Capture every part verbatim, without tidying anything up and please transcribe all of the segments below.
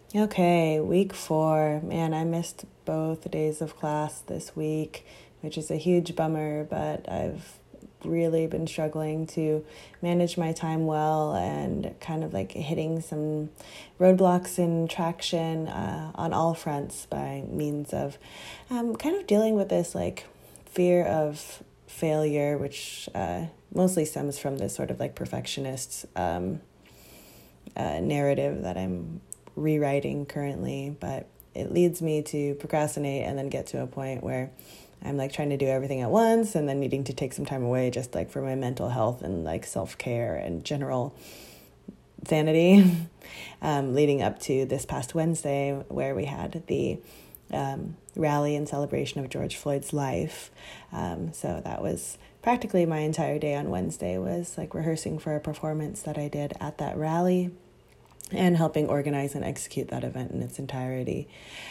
Okay, week four. Man, I missed both days of class this week, which is a huge bummer, but I've really been struggling to manage my time well and kind of like hitting some roadblocks in traction uh, on all fronts by means of um, kind of dealing with this like fear of failure, which uh, mostly stems from this sort of like perfectionist um, uh, narrative that I'm rewriting currently, but it leads me to procrastinate and then get to a point where I'm like trying to do everything at once and then needing to take some time away just like for my mental health and like self-care and general sanity, um, leading up to this past Wednesday where we had the um, rally in celebration of George Floyd's life. Um, so that was practically my entire day on Wednesday was like rehearsing for a performance that I did at that rally and helping organize and execute that event in its entirety.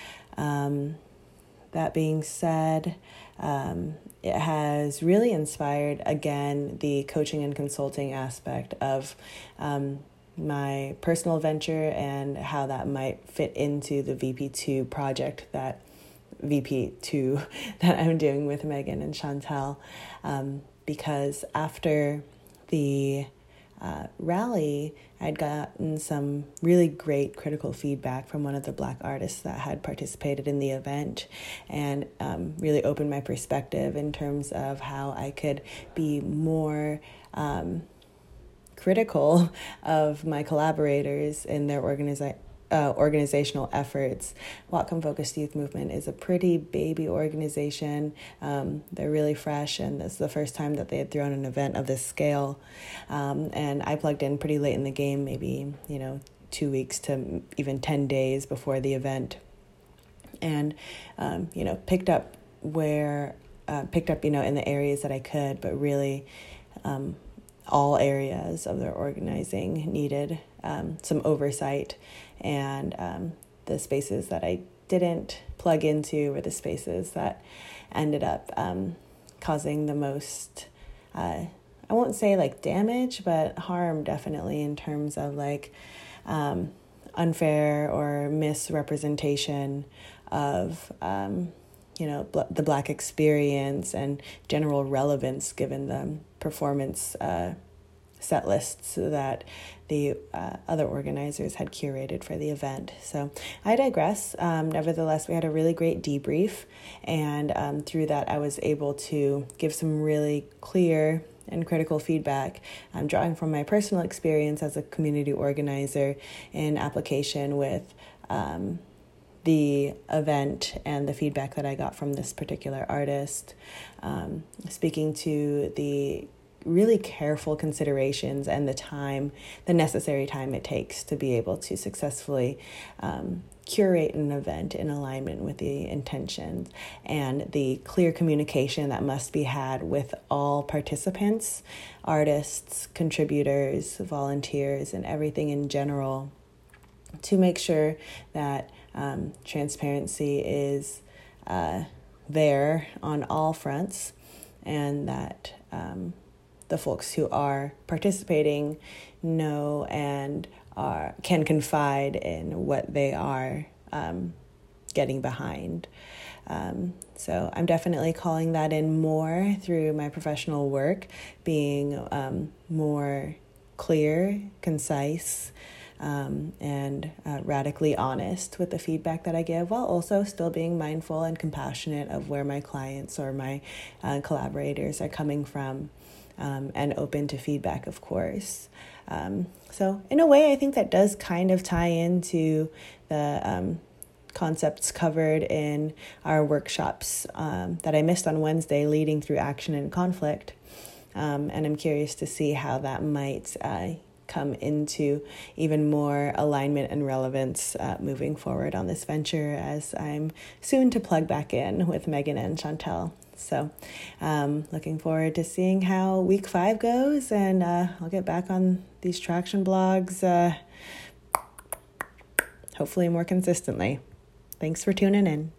Um, that being said, um, it has really inspired, again, the coaching and consulting aspect of um, my personal venture and how that might fit into the V P two project that V P two that I'm doing with Megan and Chantel. Um, because after the Uh, rally, I'd gotten some really great critical feedback from one of the Black artists that had participated in the event and um, really opened my perspective in terms of how I could be more um, critical of my collaborators in their organiza- uh, organizational efforts. Whatcom Focused Youth Movement is a pretty baby organization. Um, they're really fresh, and this is the first time that they had thrown an event of this scale. Um, and I plugged in pretty late in the game, maybe, you know, two weeks to even ten days before the event. And, um, you know, picked up where, uh, picked up, you know, in the areas that I could, but really um, all areas of their organizing needed um, some oversight. And um, the spaces that I didn't plug into were the spaces that ended up um, causing the most, uh, I won't say like damage, but harm definitely in terms of like um, unfair or misrepresentation of, um, you know, bl- the Black experience and general relevance given the performance uh, set lists that the uh, other organizers had curated for the event. So I digress. Um, nevertheless, we had a really great debrief, and um, through that I was able to give some really clear and critical feedback, um, drawing from my personal experience as a community organizer in application with um, the event and the feedback that I got from this particular artist, um, speaking to the really careful considerations and the time, the necessary time it takes to be able to successfully um, curate an event in alignment with the intentions and the clear communication that must be had with all participants, artists, contributors, volunteers, and everything in general to make sure that um, transparency is uh, there on all fronts and that um, the folks who are participating know and are can confide in what they are um, getting behind. Um, so I'm definitely calling that in more through my professional work, being um, more clear, concise, um, and uh, radically honest with the feedback that I give, while also still being mindful and compassionate of where my clients or my uh, collaborators are coming from. Um, and open to feedback, of course. Um, so in a way, I think that does kind of tie into the um, concepts covered in our workshops um, that I missed on Wednesday, leading through action and conflict. Um, and I'm curious to see how that might uh, come into even more alignment and relevance uh, moving forward on this venture as I'm soon to plug back in with Megan and Chantel. So um, looking forward to seeing how week five goes, and uh, I'll get back on these traction blogs, uh, hopefully more consistently. Thanks for tuning in.